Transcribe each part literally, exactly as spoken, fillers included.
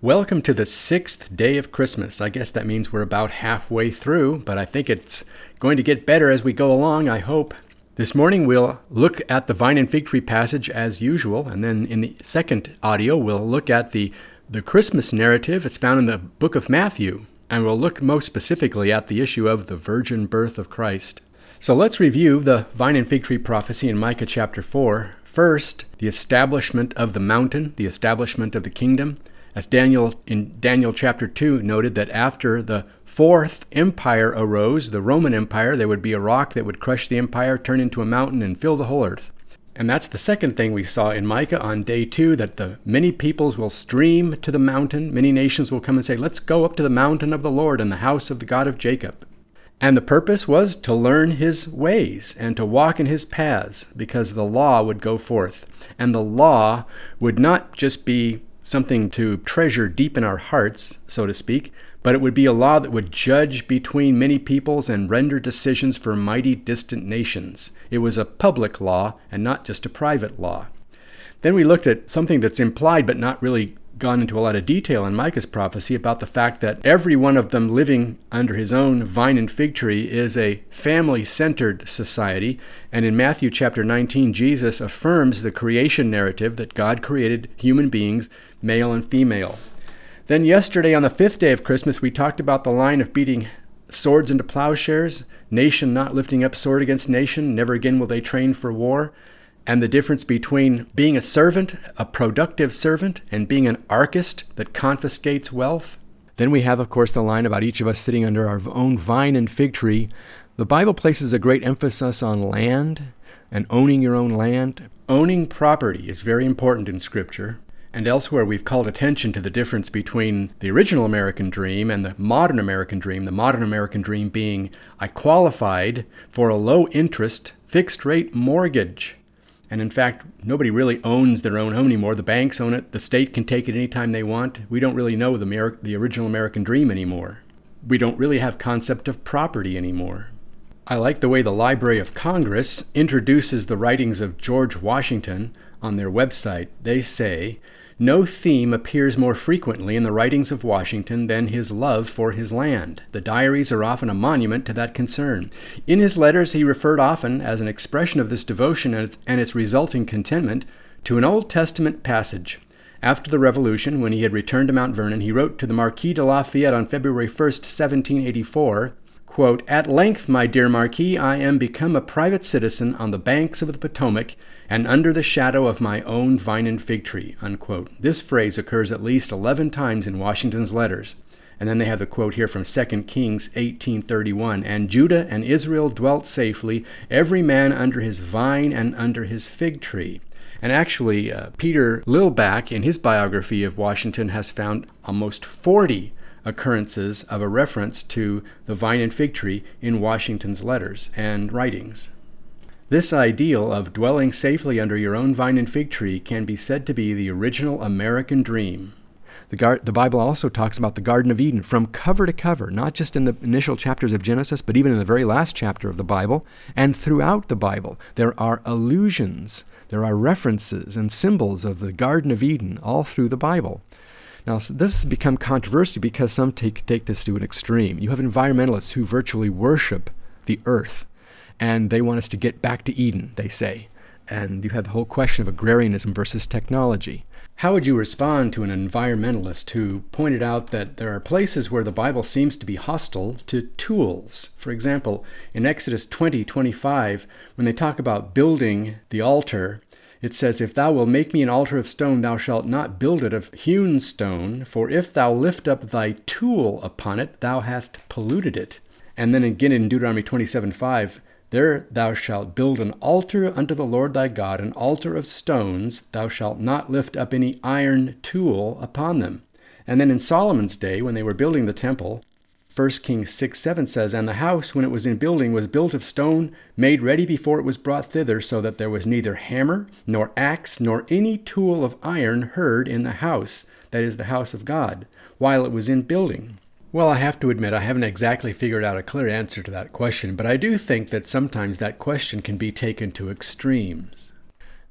Welcome to the sixth day of Christmas. I guess that means we're about halfway through, but I think it's going to get better as we go along, I hope. This morning we'll look at the vine and fig tree passage as usual, and then in the second audio we'll look at the, the Christmas narrative. It's found in the book of Matthew, and we'll look most specifically at the issue of the virgin birth of Christ. So let's review the vine and fig tree prophecy in Micah chapter four. First, the establishment of the mountain, the establishment of the kingdom. As Daniel in Daniel chapter two noted that after the fourth empire arose, the Roman Empire, there would be a rock that would crush the empire, turn into a mountain, and fill the whole earth. And that's the second thing we saw in Micah on day two, that the many peoples will stream to the mountain. Many nations will come and say, let's go up to the mountain of the Lord and the house of the God of Jacob. And the purpose was to learn his ways and to walk in his paths, because the law would go forth. And the law would not just be something to treasure deep in our hearts, so to speak, but it would be a law that would judge between many peoples and render decisions for mighty distant nations. It was a public law and not just a private law. Then we looked at something that's implied but not really gone into a lot of detail in Micah's prophecy about the fact that every one of them living under his own vine and fig tree is a family-centered society. And in Matthew chapter nineteen, Jesus affirms the creation narrative that God created human beings, male and female. Then yesterday on the fifth day of Christmas, we talked about the line of beating swords into plowshares, nation not lifting up sword against nation, never again will they train for war. And the difference between being a servant, a productive servant, and being an archist that confiscates wealth. Then we have, of course, the line about each of us sitting under our own vine and fig tree. The Bible places a great emphasis on land and owning your own land. Owning property is very important in Scripture. And elsewhere we've called attention to the difference between the original American dream and the modern American dream. The modern American dream being, I qualified for a low-interest, fixed-rate mortgage. And in fact, nobody really owns their own home anymore. The banks own it. The state can take it anytime they want. We don't really know the, Amer- the original American dream anymore. We don't really have concept of property anymore. I like the way the Library of Congress introduces the writings of George Washington on their website. They say, no theme appears more frequently in the writings of Washington than his love for his land. The diaries are often a monument to that concern. In his letters, he referred often, as an expression of this devotion and its, and its resulting contentment, to an Old Testament passage. After the Revolution, when he had returned to Mount Vernon, he wrote to the Marquis de Lafayette on February first, seventeen eighty-four, quote, At length, my dear Marquis, I am become a private citizen on the banks of the Potomac and under the shadow of my own vine and fig tree, unquote. This phrase occurs at least eleven times in Washington's letters. And then they have the quote here from Second Kings eighteen thirty-one, And Judah and Israel dwelt safely, every man under his vine and under his fig tree. And actually, uh, Peter Lilback, in his biography of Washington, has found almost forty occurrences of a reference to the vine and fig tree in Washington's letters and writings. This ideal of dwelling safely under your own vine and fig tree can be said to be the original American dream. The, gar- the Bible also talks about the Garden of Eden from cover to cover, not just in the initial chapters of Genesis, but even in the very last chapter of the Bible. And throughout the Bible, there are allusions, there are references and symbols of the Garden of Eden all through the Bible. Now, this has become controversial because some take, take this to an extreme. You have environmentalists who virtually worship the earth, and they want us to get back to Eden, they say. And you have the whole question of agrarianism versus technology. How would you respond to an environmentalist who pointed out that there are places where the Bible seems to be hostile to tools? For example, in Exodus twenty twenty-five, when they talk about building the altar, it says, If thou wilt make me an altar of stone, thou shalt not build it of hewn stone, for if thou lift up thy tool upon it, thou hast polluted it. And then again in Deuteronomy twenty-seven five, There thou shalt build an altar unto the Lord thy God, an altar of stones, thou shalt not lift up any iron tool upon them. And then in Solomon's day, when they were building the temple, First Kings six seven says, And the house, when it was in building, was built of stone, made ready before it was brought thither, so that there was neither hammer, nor axe, nor any tool of iron heard in the house, that is, the house of God, while it was in building. Well, I have to admit, I haven't exactly figured out a clear answer to that question, but I do think that sometimes that question can be taken to extremes.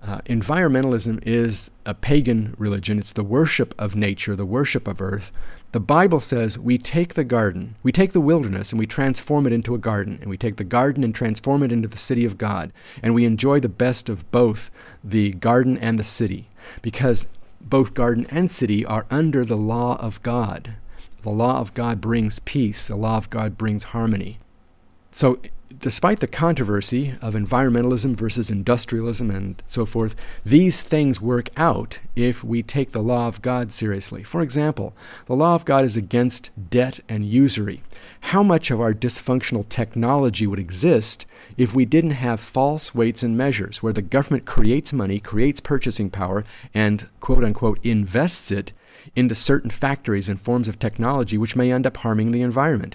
Uh, environmentalism is a pagan religion. It's the worship of nature, the worship of earth. The Bible says we take the garden, we take the wilderness, and we transform it into a garden. And we take the garden and transform it into the city of God. And we enjoy the best of both the garden and the city, because both garden and city are under the law of God. The law of God brings peace. The law of God brings harmony. So despite the controversy of environmentalism versus industrialism and so forth, these things work out if we take the law of God seriously. For example, the law of God is against debt and usury. How much of our dysfunctional technology would exist if we didn't have false weights and measures, where the government creates money, creates purchasing power, and quote-unquote invests it into certain factories and forms of technology which may end up harming the environment?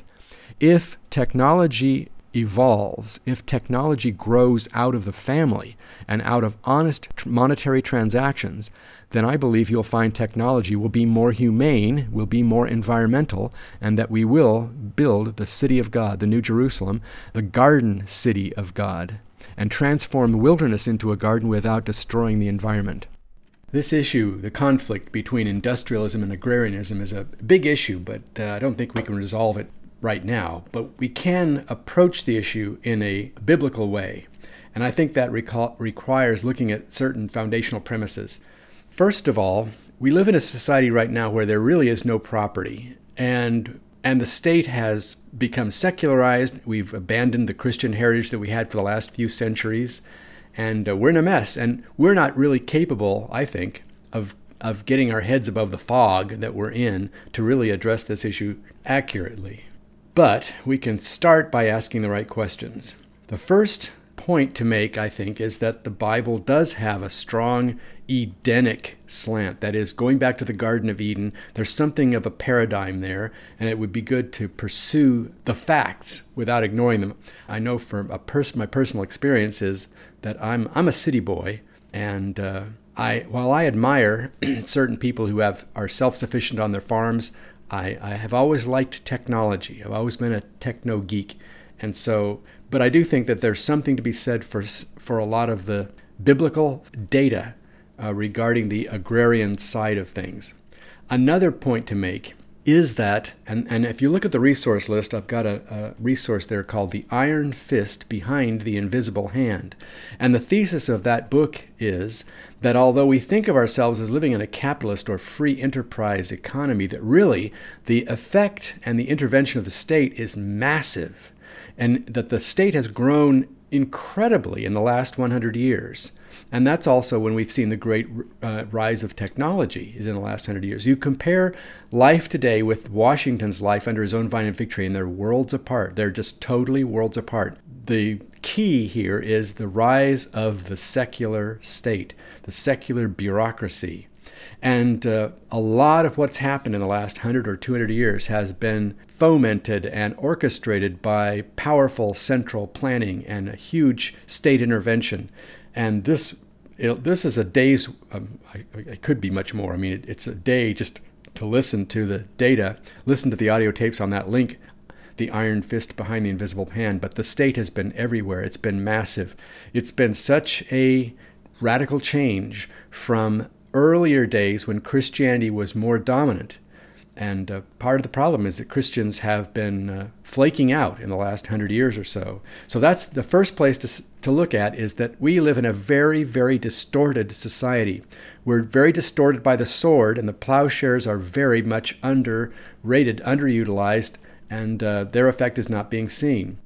If technology evolves, if technology grows out of the family and out of honest tr- monetary transactions, then I believe you'll find technology will be more humane, will be more environmental, and that we will build the city of God, the New Jerusalem, the garden city of God, and transform the wilderness into a garden without destroying the environment. This issue, the conflict between industrialism and agrarianism, is a big issue, but uh, I don't think we can resolve it right now, but we can approach the issue in a biblical way. And I think that reco- requires looking at certain foundational premises. First of all, we live in a society right now where there really is no property, and and the state has become secularized. We've abandoned the Christian heritage that we had for the last few centuries, and uh, we're in a mess, and we're not really capable, I think, of of getting our heads above the fog that we're in to really address this issue accurately. But we can start by asking the right questions. The first point to make, I think, is that the Bible does have a strong Edenic slant. That is, going back to the Garden of Eden, there's something of a paradigm there, and it would be good to pursue the facts without ignoring them. I know from a pers- my personal experience is that I'm I'm a city boy, and uh, I while I admire certain people who have are self-sufficient on their farms, I, I have always liked technology. I've always been a techno geek. And so, but I do think that there's something to be said for for a lot of the biblical data uh, regarding the agrarian side of things. Another point to make is that, and, and if you look at the resource list, I've got a, a resource there called The Iron Fist Behind the Invisible Hand. And the thesis of that book is that although we think of ourselves as living in a capitalist or free enterprise economy, that really the effect and the intervention of the state is massive, and that the state has grown incredibly in the last one hundred years. And that's also when we've seen the great uh, rise of technology is in the last hundred years. You compare life today with Washington's life under his own vine and fig tree, and they're worlds apart. They're just totally worlds apart. The key here is the rise of the secular state, the secular bureaucracy. And uh, a lot of what's happened in the last one hundred or two hundred years has been fomented and orchestrated by powerful central planning and a huge state intervention. And this it, this is a day's, um, I, it could be much more. I mean, it, it's a day just to listen to the data, listen to the audio tapes on that link, The Iron Fist Behind the Invisible Hand. But the state has been everywhere. It's been massive. It's been such a radical change from earlier days when Christianity was more dominant. And uh, part of the problem is that Christians have been uh, flaking out in the last hundred years or so. So that's the first place to, to look at, is that we live in a very, very distorted society. We're very distorted by the sword, and the plowshares are very much underrated, underutilized, and uh, their effect is not being seen.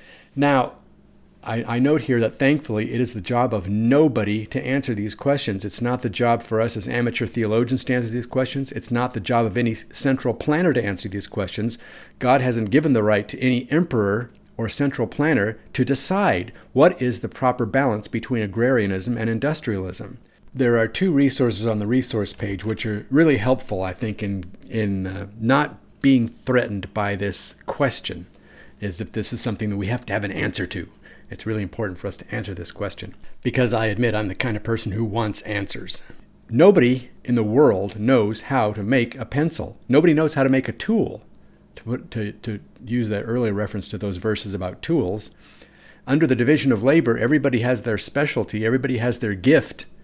Now, I, I note here that thankfully it is the job of nobody to answer these questions. It's not the job for us as amateur theologians to answer these questions. It's not the job of any central planner to answer these questions. God hasn't given the right to any emperor or central planner to decide what is the proper balance between agrarianism and industrialism. There are two resources on the resource page which are really helpful, I think, in, in uh, not being threatened by this question, as if this is something that we have to have an answer to. It's really important for us to answer this question, because I admit I'm the kind of person who wants answers. Nobody in the world knows how to make a pencil. Nobody knows how to make a tool. To, put, to, to use that earlier reference to those verses about tools, under the division of labor, everybody has their specialty, everybody has their gift,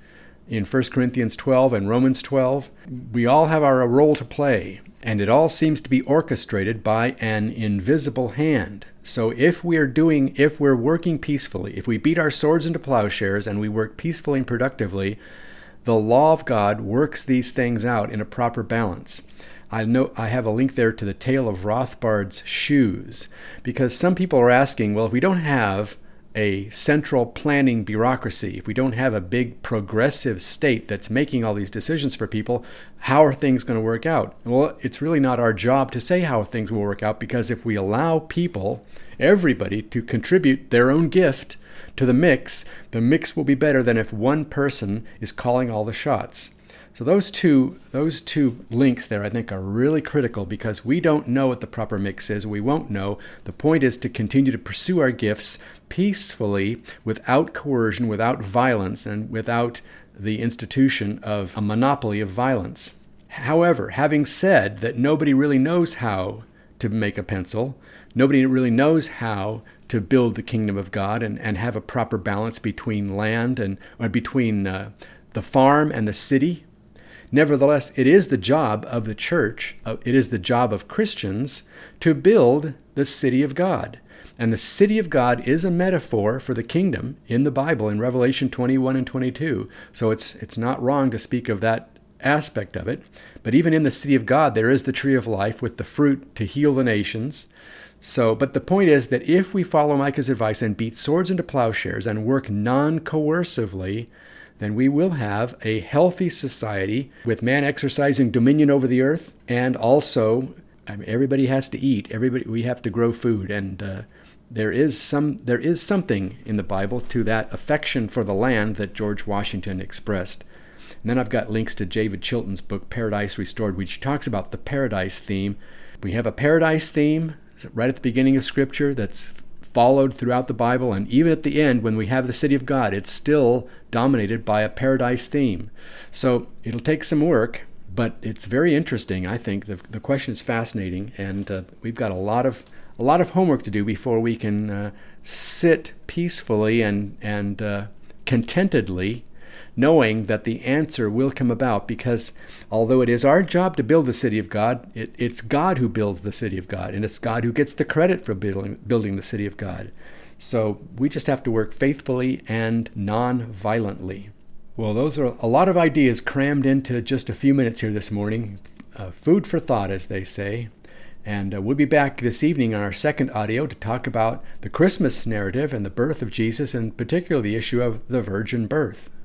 in First Corinthians twelve and Romans twelve. We all have our role to play, and it all seems to be orchestrated by an invisible hand. So if we're doing, if we're working peacefully, if we beat our swords into plowshares and we work peacefully and productively, the law of God works these things out in a proper balance. I know I have a link there to the tale of Rothbard's shoes, because some people are asking, well, if we don't have a central planning bureaucracy, if we don't have a big progressive state that's making all these decisions for people, how are things going to work out? Well, it's really not our job to say how things will work out, because if we allow people, everybody, to contribute their own gift to the mix, the mix will be better than if one person is calling all the shots. So those two those two links there, I think, are really critical, because we don't know what the proper mix is. We won't know. The point is to continue to pursue our gifts peacefully, without coercion, without violence, and without the institution of a monopoly of violence. However, having said that nobody really knows how to make a pencil, nobody really knows how to build the kingdom of God and, and have a proper balance between land and or between uh, the farm and the city. Nevertheless, it is the job of the church, uh, it is the job of Christians to build the city of God. And the city of God is a metaphor for the kingdom in the Bible, in Revelation twenty-one and twenty-two. So it's it's not wrong to speak of that aspect of it. But even in the city of God, there is the tree of life with the fruit to heal the nations. So, but the point is that if we follow Micah's advice and beat swords into plowshares and work non-coercively, then we will have a healthy society with man exercising dominion over the earth, and also, I mean, everybody has to eat. Everybody, we have to grow food, and uh, there is some there is something in the Bible to that affection for the land that George Washington expressed. And then I've got links to David Chilton's book Paradise Restored, which talks about the paradise theme. We have a paradise theme right at the beginning of Scripture that's followed throughout the Bible, and even at the end when we have the city of God, it's still dominated by a paradise theme. So it'll take some work, but it's very interesting. I think the the question is fascinating, and uh, we've got a lot of a lot of homework to do before we can uh, sit peacefully and and uh, contentedly, knowing that the answer will come about, because although it is our job to build the city of God, it, it's God who builds the city of God, and it's God who gets the credit for building, building the city of God. So we just have to work faithfully and non-violently. Well, those are a lot of ideas crammed into just a few minutes here this morning. Uh, food for thought, as they say. And uh, we'll be back this evening on our second audio to talk about the Christmas narrative and the birth of Jesus, and particularly the issue of the virgin birth.